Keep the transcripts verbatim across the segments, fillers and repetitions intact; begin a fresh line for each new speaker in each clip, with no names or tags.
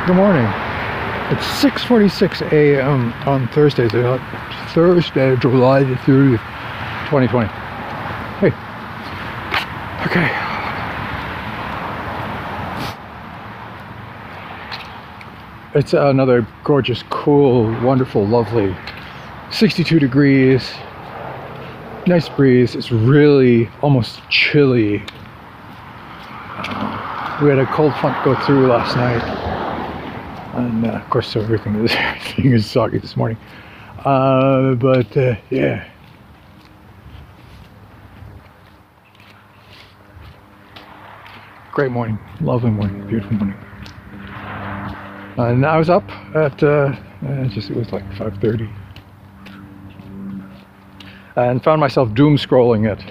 Good morning. It's six forty-six a m on Thursday, so Thursday, July the thirtieth, twenty twenty. Hey. Okay. It's another gorgeous, cool, wonderful, lovely sixty-two degrees. Nice breeze. It's really almost chilly. We had a cold front go through last night, and uh, of course, so everything is everything is soggy this morning. Uh, but uh, yeah, great morning, lovely morning, beautiful morning. And I was up at uh, uh, just it was like five thirty, and found myself doom scrolling at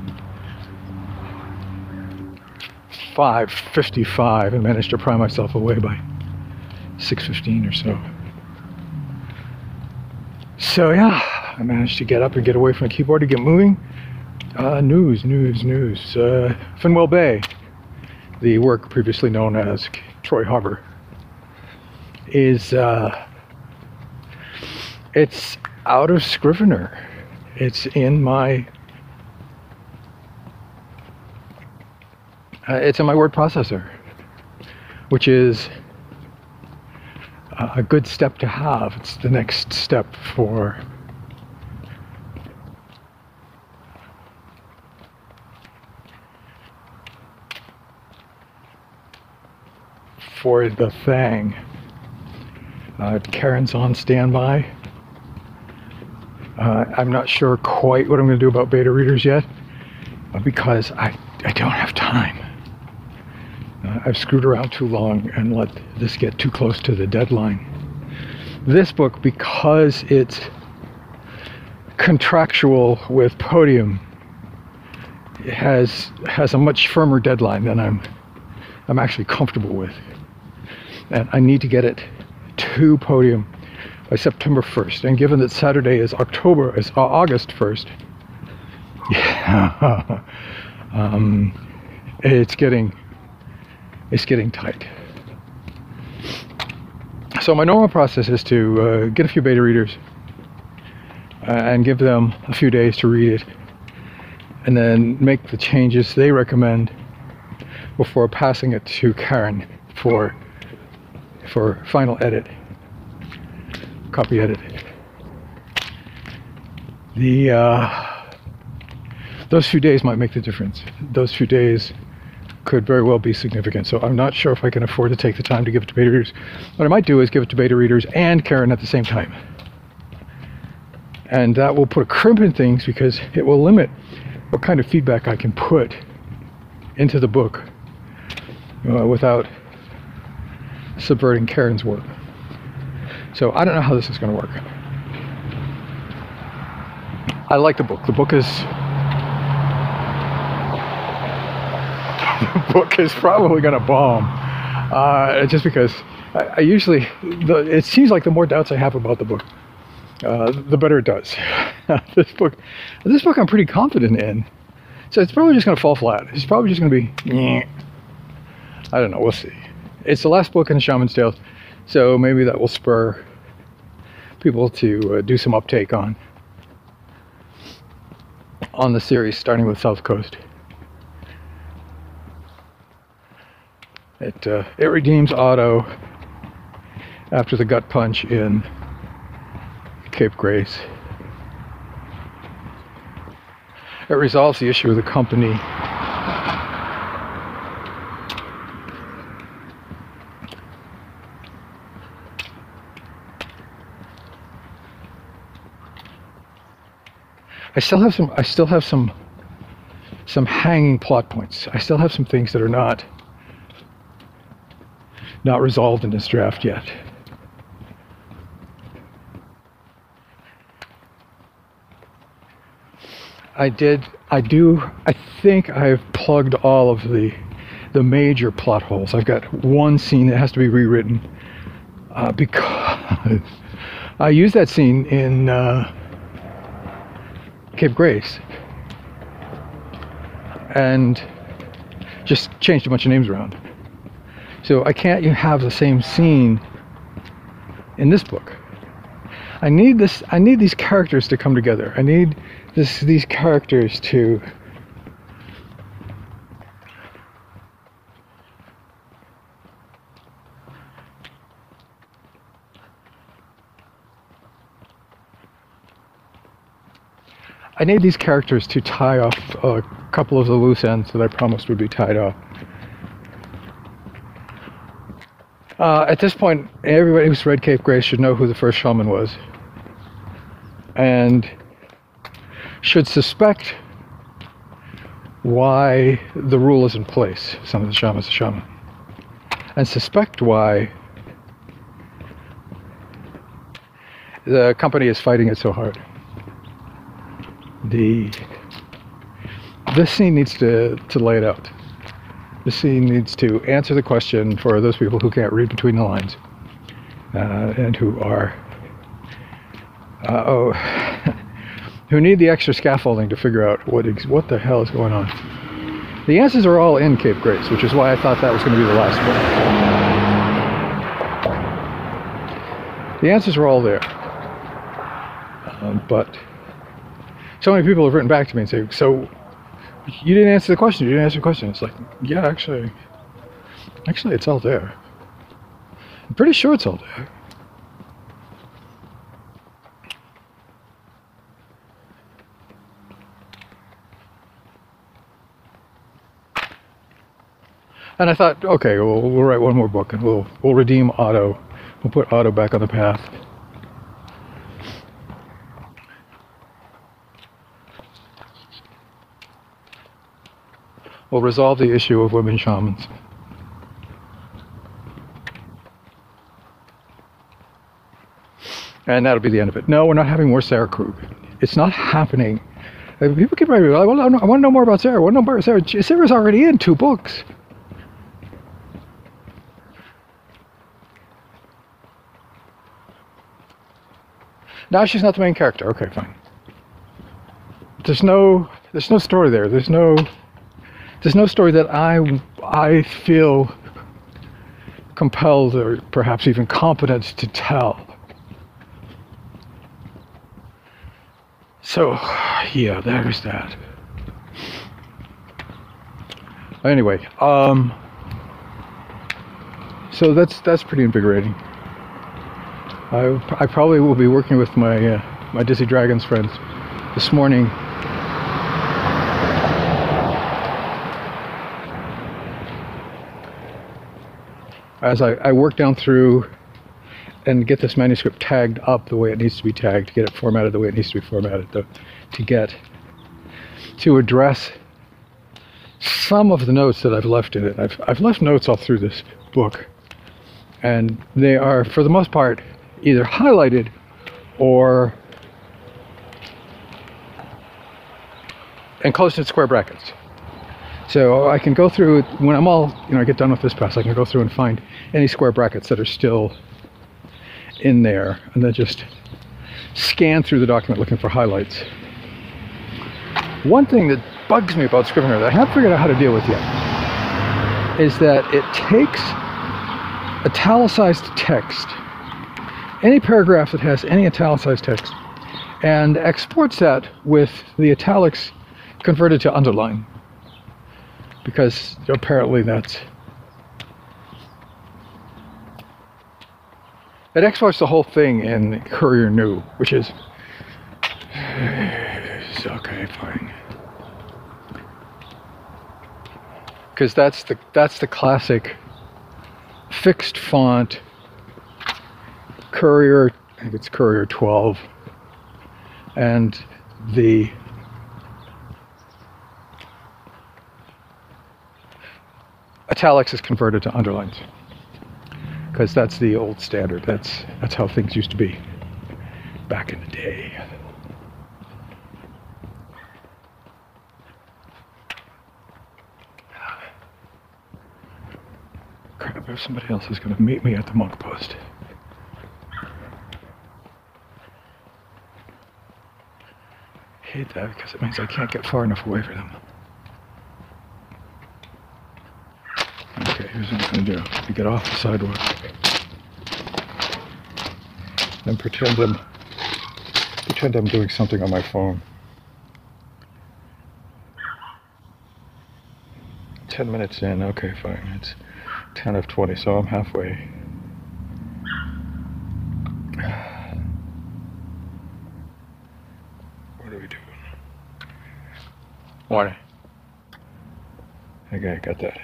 five fifty-five and managed to pry myself away by six fifteen or so. So yeah, I managed to get up and get away from the keyboard to get moving. Uh, news, news, news. Uh, Finwell Bay, the work previously known as Troy Harbor, is uh, it's out of Scrivener. It's in my Uh, it's in my word processor, which is a, a good step to have. It's the next step for for the thing. Uh, Karen's on standby. Uh, I'm not sure quite what I'm going to do about beta readers yet, uh, because I, I don't have time. Uh, I've screwed around too long and let this get too close to the deadline. This book, because it's contractual with Podium, it has has a much firmer deadline than I'm I'm actually comfortable with, and I need to get it to Podium by September first. And given that Saturday is October is uh, August first, yeah, um, it's getting. It's getting tight. So my normal process is to uh, get a few beta readers uh, and give them a few days to read it, and then make the changes they recommend before passing it to Karen for for final edit, copy edit. The uh, those few days might make the difference. Those few days could very well be significant. So I'm not sure if I can afford to take the time to give it to beta readers. What I might do is give it to beta readers and Karen at the same time. And that will put a crimp in things, because it will limit what kind of feedback I can put into the book uh, without subverting Karen's work. So I don't know how this is going to work. I like the book. The book is The book is probably going to bomb, uh, just because I, I usually, the, it seems like the more doubts I have about the book, uh, the better it does. this book, this book I'm pretty confident in, so it's probably just going to fall flat. It's probably just going to be, nyeh. I don't know, we'll see. It's the last book in the Shaman's Tales, so maybe that will spur people to uh, do some uptake on, on the series, starting with South Coast. It uh, it redeems Otto after the gut punch in Cape Grace. It resolves the issue of the company. I still have some. I still have some. Some hanging plot points. I still have some things that are not. Not resolved in this draft yet. I did, I do, I think I've plugged all of the the major plot holes. I've got one scene that has to be rewritten uh, because I used that scene in uh, Cape Grace and just changed a bunch of names around. So I can't you have the same scene in this book. I need this. I need these characters to come together. I need this. These characters to. I need these characters to tie off a couple of the loose ends that I promised would be tied off. Uh, at this point, everybody who's read Cape Grace should know who the first shaman was. And should suspect why the rule is in place. Some of the shaman's a shaman. And suspect why the company is fighting it so hard. The this scene needs to, to lay it out. This scene needs to answer the question for those people who can't read between the lines uh, and who are uh, oh who need the extra scaffolding to figure out what ex- what the hell is going on. The answers are all in Cape Grace, which is why I thought that was going to be the last book. The answers are all there, um, but. So many people have written back to me and say, so you didn't answer the question, you didn't answer the question. It's like, yeah, actually, actually it's all there. I'm pretty sure it's all there. And I thought, okay, we'll, we'll write one more book and we'll, we'll redeem Otto. We'll put Otto back on the path. We'll resolve the issue of women shamans. And that'll be the end of it. No, we're not having more Sarah Krug. It's not happening. I mean, people keep writing, I want, I want to know more about Sarah. I want to know more about Sarah. Sarah's already in two books. Now she's not the main character. Okay, fine. There's no, there's no story there. There's no... There's no story that I I feel compelled or perhaps even competent to tell. So, yeah, there's that. Anyway, um, so that's that's pretty invigorating. I I probably will be working with my uh, my Dizzy Dragons friends this morning. As I, I work down through and get this manuscript tagged up the way it needs to be tagged, to get it formatted the way it needs to be formatted, to, to get, to address some of the notes that I've left in it. I've, I've left notes all through this book, and they are, for the most part, either highlighted or enclosed in square brackets. So I can go through, when I'm all, you know, I get done with this pass, I can go through and find any square brackets that are still in there, and then just scan through the document looking for highlights. One thing that bugs me about Scrivener that I haven't figured out how to deal with yet is that it takes italicized text, any paragraph that has any italicized text, and exports that with the italics converted to underline. Because apparently that's... It exports the whole thing in Courier New, which is... Okay, fine. Because that's the, that's the classic fixed font Courier, I think it's Courier twelve, and the italics is converted to underlines, because that's the old standard. That's that's how things used to be back in the day. Crap, if somebody else is going to meet me at the monk post. I hate that because it means I can't get far enough away from them. Okay, Here's what I'm gonna do. You get off the sidewalk. And pretend I'm pretend I'm doing something on my phone. Ten minutes in, okay, fine. It's ten of twenty, so I'm halfway. What are we doing? Morning. Okay, got that.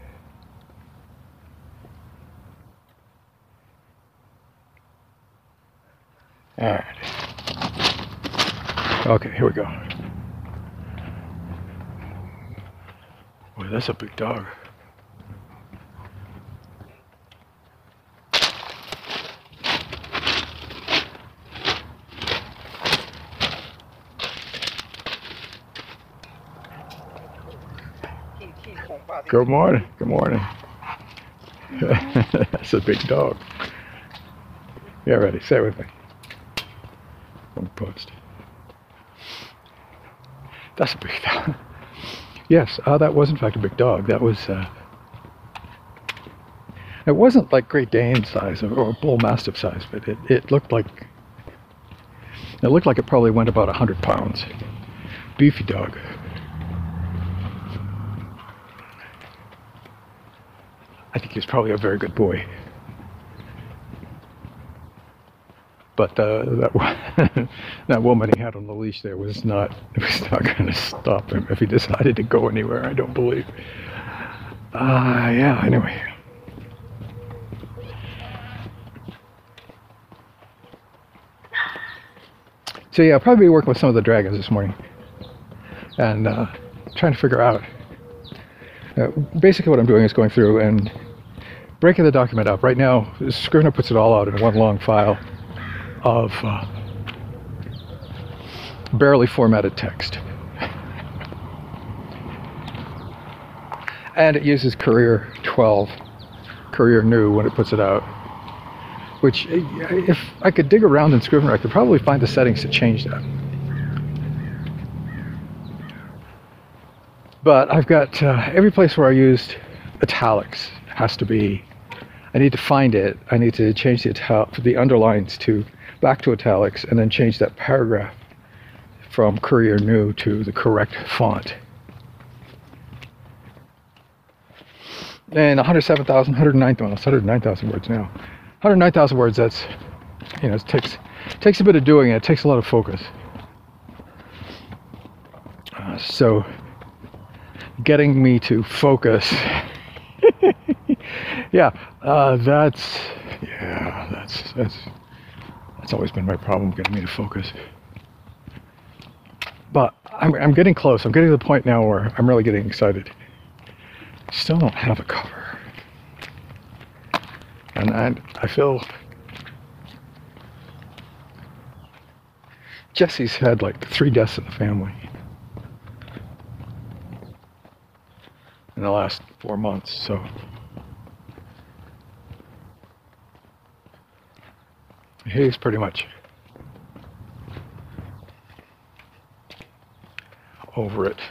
Alright. Okay, here we go. Boy, that's a big dog. Good morning. Good morning. That's a big dog. Yeah, ready. Say it with me. One post. That's a big dog. Yes, uh, that was in fact a big dog. That was. Uh, it wasn't like Great Dane size or, or Bull Mastiff size, but it, it looked like. It looked like it probably went about a hundred pounds. Beefy dog. I think he was probably a very good boy. But uh, that that woman he had on the leash there was not was not going to stop him if he decided to go anywhere. I don't believe. Ah, uh, yeah. Anyway. So yeah, I'll probably be working with some of the dragons this morning, and uh, trying to figure out. Uh, basically, what I'm doing is going through and breaking the document up. Right now, Scrivener puts it all out in one long file of uh, barely formatted text. And it uses Courier twelve, Courier New when it puts it out. Which, if I could dig around in Scrivener, I could probably find the settings to change that. But I've got uh, every place where I used italics has to be. I need to find it. I need to change the ital the underlines to back to italics, and then change that paragraph from Courier New to the correct font. And one hundred seven thousand, one hundred nine, well, it's one hundred nine thousand words now. one hundred nine thousand words. That's, you know, it takes takes a bit of doing. It takes a lot of focus. Uh, so, getting me to focus. yeah, uh, that's yeah, that's that's. That's always been my problem, getting me to focus. But I'm, I'm getting close. I'm getting to the point now where I'm really getting excited. Still don't have a cover. And I, I feel... Jesse's had like three deaths in the family in the last four months, so... He's pretty much over it.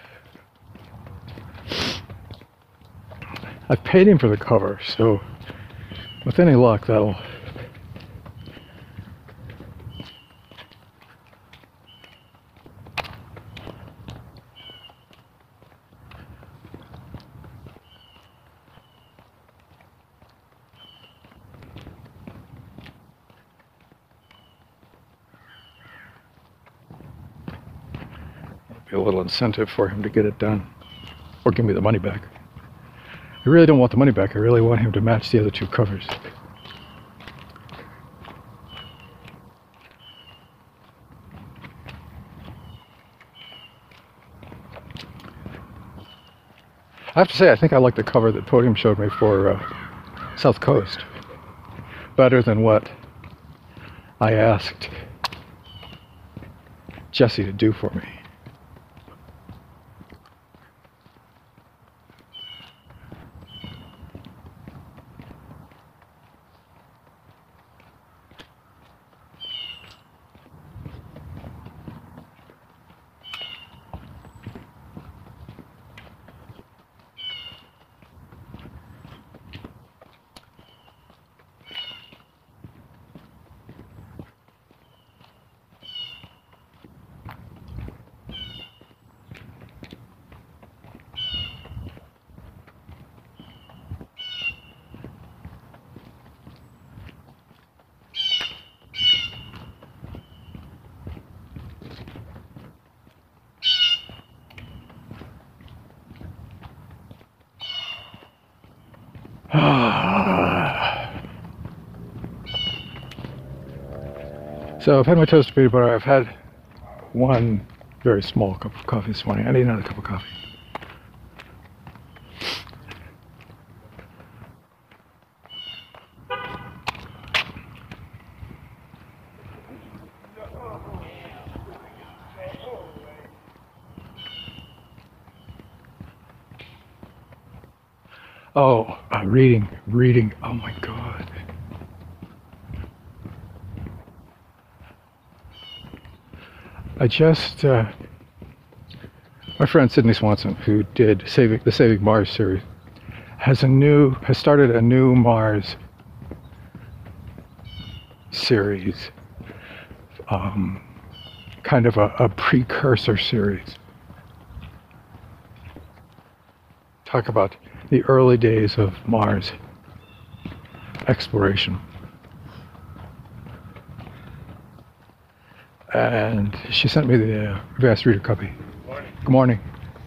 I've paid him for the cover, so with any luck, that'll be a little incentive for him to get it done, or give me the money back. I really don't want the money back. I really want him to match the other two covers. I have to say, I think I like the cover that Podium showed me for uh, South Coast better than what I asked Jesse to do for me. So I've had my toasted peanut butter. I've had one very small cup of coffee this morning. I need another cup of coffee. Oh, uh, reading, reading. Oh my God. I just, uh, my friend Sydney Swanson, who did Saving, the Saving Mars series, has a new, has started a new Mars series, um, kind of a, a precursor series. Talk about the early days of Mars exploration. And she sent me the uh, advanced reader copy. Good morning. Good morning.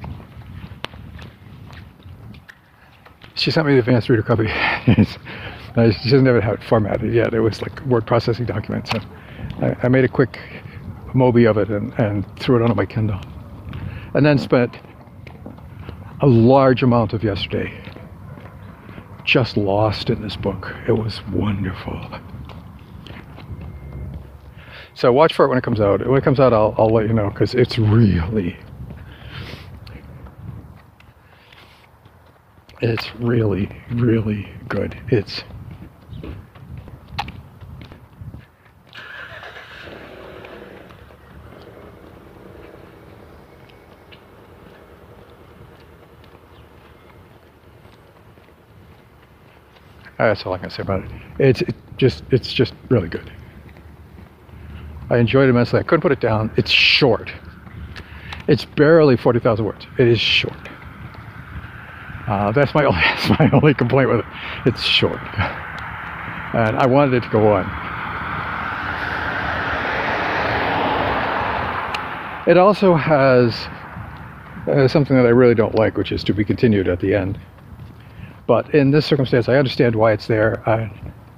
She sent me the advanced reader copy. uh, she doesn't have it formatted yet. It was like a word processing document. So I, I made a quick Mobi of it and, and threw it onto my Kindle. And then spent a large amount of yesterday just lost in this book. It was wonderful. So watch for it when it comes out. When it comes out, I'll, I'll let you know, because it's really, it's really, really good. It's, that's all I can say about it. It's it just, it's just really good. I enjoyed it immensely. I couldn't put it down. It's short. It's barely forty thousand words. It is short. Uh, that's my only, that's my only complaint with it. It's short. And I wanted it to go on. It also has uh, something that I really don't like, which is to be continued at the end. But in this circumstance, I understand why it's there. I,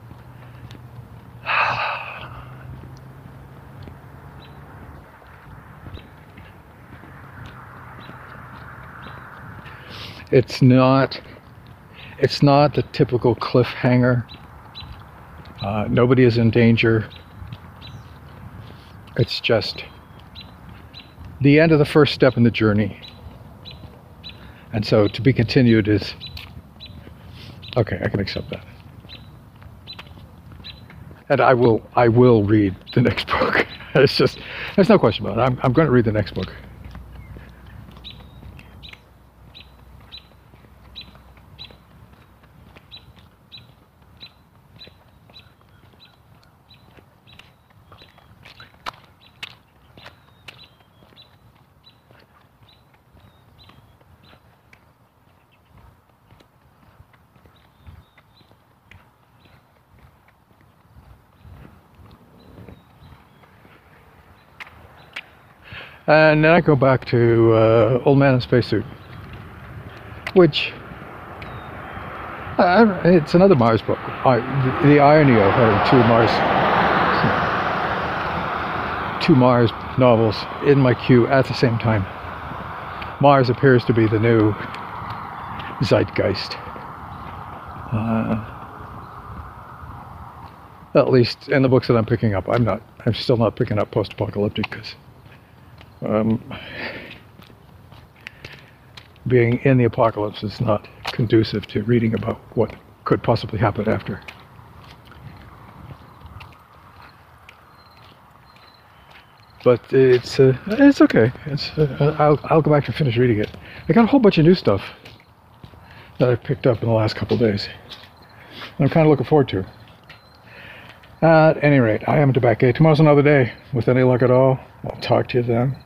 It's not, it's not the typical cliffhanger. Uh, nobody is in danger. It's just the end of the first step in the journey. And so to be continued is, okay, I can accept that. And I will, I will read the next book. It's just, there's no question about it. I'm, I'm going to read the next book. And then I go back to uh, Old Man in Spacesuit, which uh, it's another Mars book. I, the, the irony of having two Mars, two Mars novels in my queue at the same time. Mars appears to be the new zeitgeist, uh, at least in the books that I'm picking up. I'm not. I'm still not picking up post-apocalyptic because. Um, being in the apocalypse is not conducive to reading about what could possibly happen after. But it's uh, it's okay. It's uh, I'll I'll go back and finish reading it. I got a whole bunch of new stuff that I picked up in the last couple of days. And I'm kind of looking forward to. At any rate, I am Tobacco. Tomorrow's another day. With any luck at all, I'll talk to you then.